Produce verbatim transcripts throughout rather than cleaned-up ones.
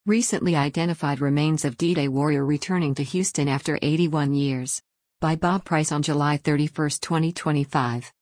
Recently identified remains of D-Day warrior returning to Houston after eighty-one years. By Bob Price on July thirty-first, twenty twenty-five.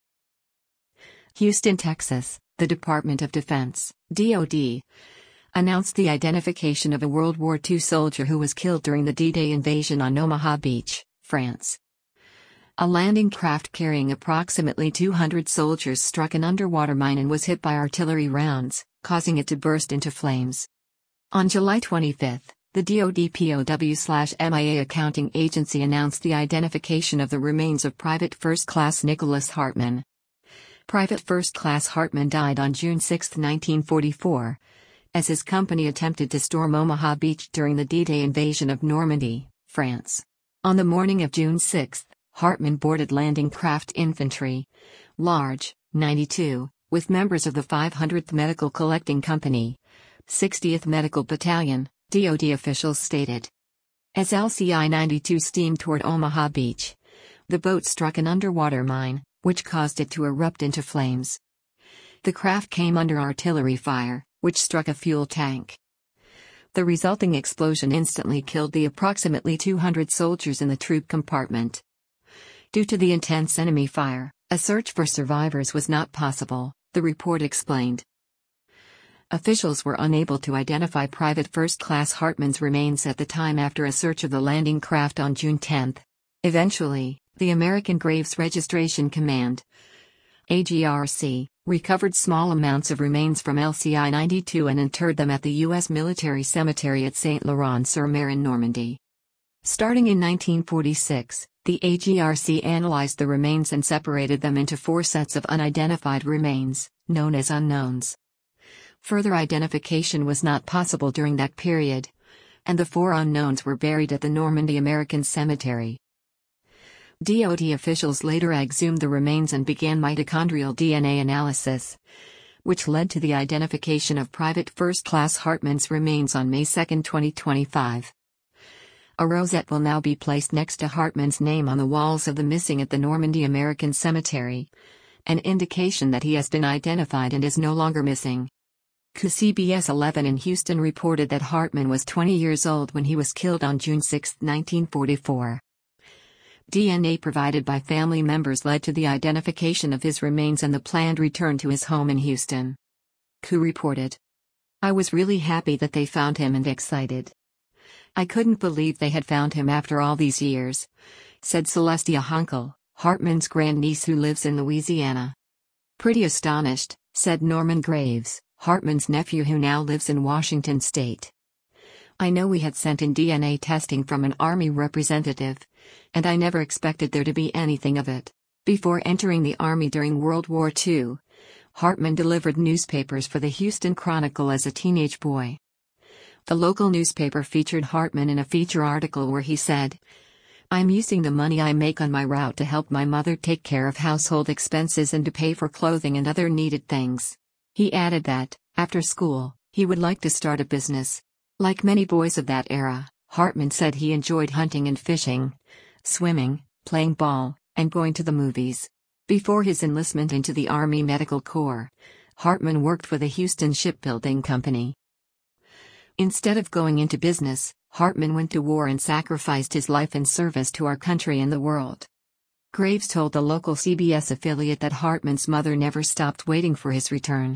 Houston, Texas, the Department of Defense, D O D, announced the identification of a World War Two soldier who was killed during the D-Day invasion on Omaha Beach, France. A landing craft carrying approximately two hundred soldiers struck an underwater mine and was hit by artillery rounds, causing it to burst into flames. On July twenty-fifth, the D O D P O W/M I A accounting agency announced the identification of the remains of Private First Class Nicholas Hartman. Private First Class Hartman died on June sixth, nineteen forty-four, as his company attempted to storm Omaha Beach during the D-Day invasion of Normandy, France. On the morning of June sixth, Hartman boarded landing craft infantry, large, ninety-two, with members of the five hundredth Medical Collecting Company, sixtieth Medical Battalion, D O D officials stated. As L C I ninety-two steamed toward Omaha Beach, the boat struck an underwater mine, which caused it to erupt into flames. The craft came under artillery fire, which struck a fuel tank. The resulting explosion instantly killed the approximately two hundred soldiers in the troop compartment. Due to the intense enemy fire, a search for survivors was not possible, the report explained. Officials were unable to identify Private First Class Hartman's remains at the time after a search of the landing craft on June tenth. Eventually, the American Graves Registration Command, A G R C, recovered small amounts of remains from L C I ninety-two and interred them at the U S Military Cemetery at Saint-Laurent-sur-Mer in Normandy. Starting in nineteen forty-six, the A G R C analyzed the remains and separated them into four sets of unidentified remains, known as unknowns. Further identification was not possible during that period, and the four unknowns were buried at the Normandy American Cemetery. D O D officials later exhumed the remains and began mitochondrial D N A analysis, which led to the identification of Private First Class Hartman's remains on May second, twenty twenty-five. A rosette will now be placed next to Hartman's name on the walls of the missing at the Normandy American Cemetery, an indication that he has been identified and is no longer missing. C B S eleven in Houston reported that Hartman was twenty years old when he was killed on June sixth, nineteen forty-four. D N A provided by family members led to the identification of his remains and the planned return to his home in Houston. C reported. I was really happy that they found him and excited. I couldn't believe they had found him after all these years, said Celestia Hunkel, Hartman's grandniece who lives in Louisiana. Pretty astonished, said Norman Graves, Hartman's nephew who now lives in Washington state. I know we had sent in D N A testing from an Army representative, and I never expected there to be anything of it. Before entering the Army during World War Two, Hartman delivered newspapers for the Houston Chronicle as a teenage boy. The local newspaper featured Hartman in a feature article where he said, I'm using the money I make on my route to help my mother take care of household expenses and to pay for clothing and other needed things. He added that, after school, he would like to start a business. Like many boys of that era, Hartman said he enjoyed hunting and fishing, swimming, playing ball, and going to the movies. Before his enlistment into the Army Medical Corps, Hartman worked for the Houston Shipbuilding Company. Instead of going into business, Hartman went to war and sacrificed his life in service to our country and the world. Graves told the local C B S affiliate that Hartman's mother never stopped waiting for his return.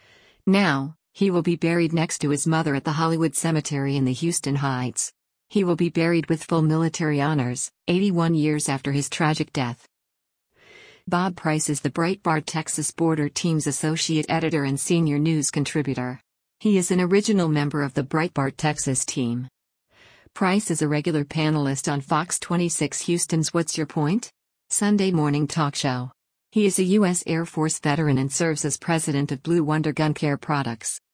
Now, he will be buried next to his mother at the Hollywood Cemetery in the Houston Heights. He will be buried with full military honors, eighty-one years after his tragic death. Bob Price is the Breitbart Texas Border Team's associate editor and senior news contributor. He is an original member of the Breitbart Texas team. Price is a regular panelist on Fox twenty-six Houston's What's Your Point? Sunday morning talk show. He is a U S Air Force veteran and serves as president of Blue Wonder Gun Care Products.